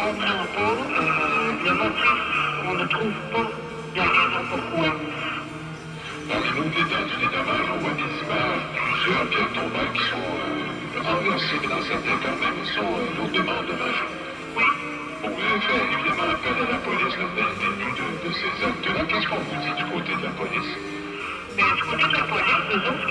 comprend pas le motif. On ne trouve pas la raison pourquoi. Parmi-nous des dommages, on voit des images, plusieurs pierres tombales qui sont renversées, mais dans certains cas même, sont lourdement endommagées. Oui. Bon, vous avez fait évidemment appel à la police là, début de ces actes-là. Qu'est-ce qu'on vous dit du côté de la police? Mais du côté de la police, nous autres,